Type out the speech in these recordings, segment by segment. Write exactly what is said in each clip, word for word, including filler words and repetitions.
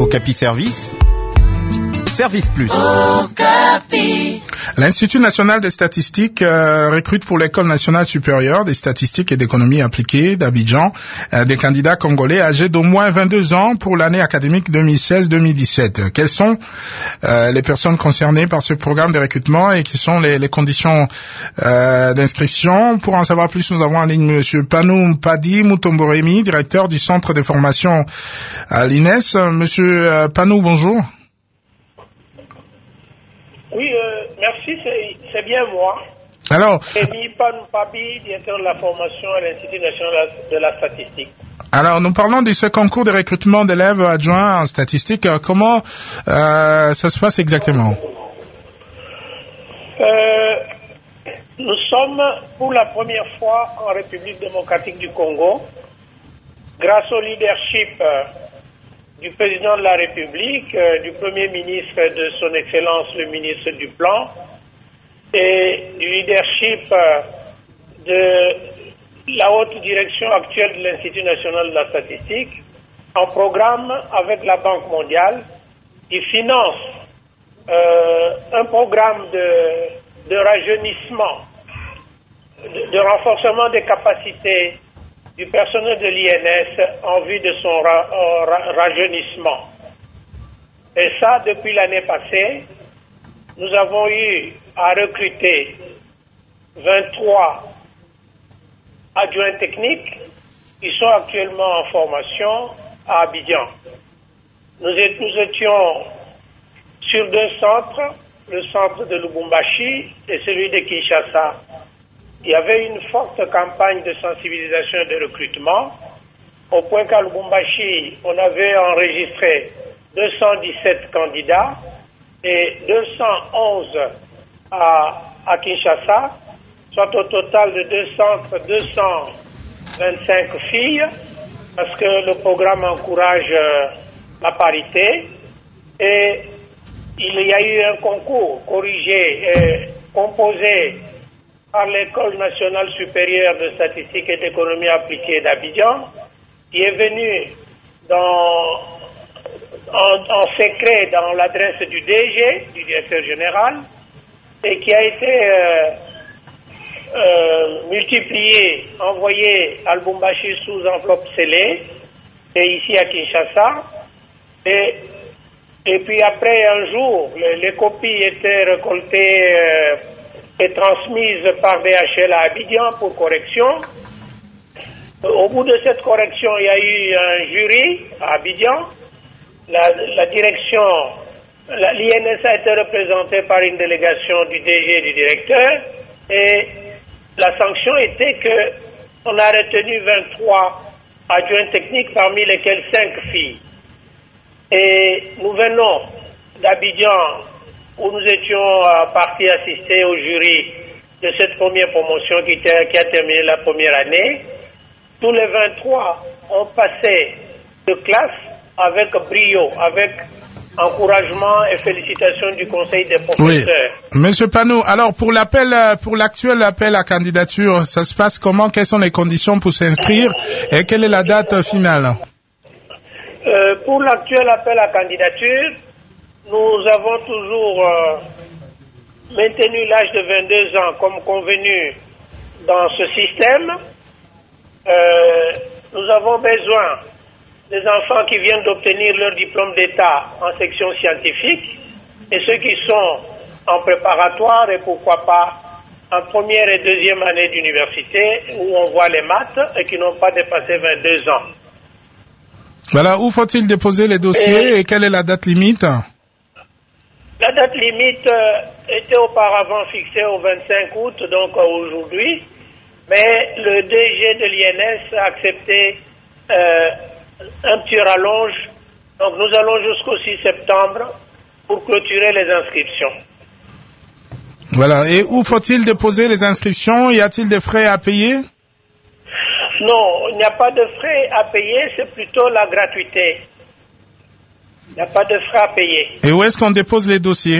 Okapi Service, Service Plus. Okapi. L'Institut national des statistiques euh, recrute pour l'École nationale supérieure des statistiques et d'économie appliquée d'Abidjan euh, des candidats congolais âgés d'au moins vingt-deux ans pour l'année académique deux mille seize deux mille dix-sept. Quelles sont euh, les personnes concernées par ce programme de recrutement et quelles sont les, les conditions euh, d'inscription? Pour en savoir plus, nous avons en ligne Monsieur Panou Mpadi Mutomboremi, directeur du centre de formation à l'I N E S. Monsieur euh, Panou, bonjour. Oui, euh, merci, c'est, c'est bien moi. Alors, Rémi Panou-Mpabi, directeur de la formation à l'Institut national de la statistique. Alors, nous parlons de ce concours de recrutement d'élèves adjoints en statistique. Comment euh, ça se passe exactement? euh, Nous sommes pour la première fois en République démocratique du Congo, grâce au leadership euh, du président de la République, euh, du Premier ministre, de son Excellence le ministre du Plan, et du leadership euh, de la haute direction actuelle de l'Institut national de la statistique, en programme avec la Banque mondiale, qui finance euh, un programme de, de rajeunissement, de, de renforcement des capacités du personnel de l'I N S en vue de son ra, ra, rajeunissement. Et ça, depuis l'année passée, nous avons eu à recruter vingt-trois adjoints techniques qui sont actuellement en formation à Abidjan. Nous, est, nous étions sur deux centres, le centre de Lubumbashi et celui de Kinshasa. Il y avait une forte campagne de sensibilisation et de recrutement, au point qu'à Lubumbashi, on avait enregistré deux cent dix-sept candidats et deux cent onze à, à Kinshasa, soit au total de deux centres, deux cent vingt-cinq filles, parce que le programme encourage euh, la parité. Et il y a eu un concours corrigé et composé par l'École nationale supérieure de statistique et d'économie appliquée d'Abidjan, qui est venu dans, en, en secret dans l'adresse du D G, du directeur général, et qui a été euh, euh, multiplié, envoyé à Lubumbashi sous enveloppe scellée, et ici à Kinshasa. Et, et puis après un jour, les, les copies étaient récoltées euh, et transmise par D H L à Abidjan pour correction. Au bout de cette correction, il y a eu un jury à Abidjan. La, la direction, la, l'I N S a été représentée par une délégation du D G et du directeur, et la sanction était que on a retenu vingt-trois adjoints techniques, parmi lesquels cinq filles. Et nous venons d'Abidjan, où nous étions partis assister au jury de cette première promotion qui, était, qui a terminé la première année. Tous les vingt-trois ont passé de classe avec brio, avec encouragement et félicitations du conseil des professeurs. Oui. Monsieur Panou, alors pour l'appel, pour l'actuel appel à candidature, ça se passe comment? Quelles sont les conditions pour s'inscrire et quelle est la date finale? euh, Pour l'actuel appel à candidature, nous avons toujours euh, maintenu l'âge de vingt-deux ans comme convenu dans ce système. Euh, nous avons besoin des enfants qui viennent d'obtenir leur diplôme d'État en section scientifique et ceux qui sont en préparatoire et pourquoi pas en première et deuxième année d'université où on voit les maths et qui n'ont pas dépassé vingt-deux ans. Voilà, où faut-il déposer les dossiers et, et quelle est la date limite? La date limite euh, était auparavant fixée au vingt-cinq août, donc euh, aujourd'hui, mais le D G de l'I N S a accepté euh, un petit rallonge, donc nous allons jusqu'au six septembre pour clôturer les inscriptions. Voilà, et où faut-il déposer les inscriptions? Y a-t-il des frais à payer? Non, il n'y a pas de frais à payer, c'est plutôt la gratuité. Il n'y a pas de frais à payer. Et où est-ce qu'on dépose les dossiers?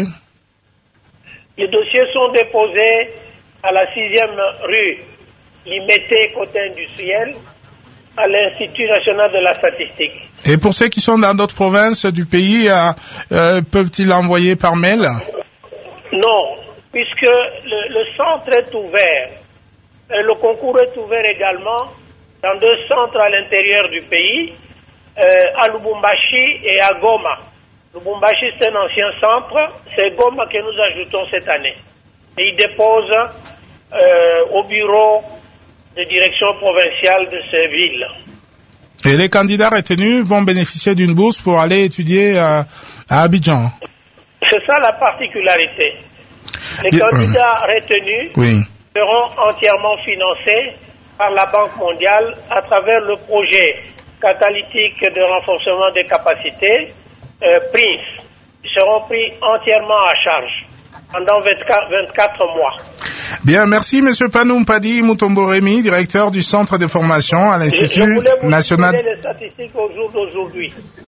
Les dossiers sont déposés à la sixième rue Limité, côté industriel, à l'Institut national de la statistique. Et pour ceux qui sont dans d'autres provinces du pays, euh, euh, peuvent-ils l'envoyer par mail? Non, puisque le, le centre est ouvert. Et le concours est ouvert également dans deux centres à l'intérieur du pays, euh, à Lubumbashi et à Goma. Lubumbashi, c'est un ancien centre, c'est Goma que nous ajoutons cette année. Et ils déposent euh, au bureau de direction provinciale de ces villes. Et les candidats retenus vont bénéficier d'une bourse pour aller étudier euh, à Abidjan. C'est ça la particularité. Les Bien, candidats euh, retenus oui. seront entièrement financés par la Banque mondiale à travers le projet catalytique de renforcement des capacités, euh, Prince. Ils seront pris entièrement à charge pendant vingt-quatre mois. Bien, merci Monsieur Panoum Padi Mutombo-Rémy, directeur du Centre de formation à l'Institut Je, je voulais vous national. donner les statistiques au jour d'aujourd'hui.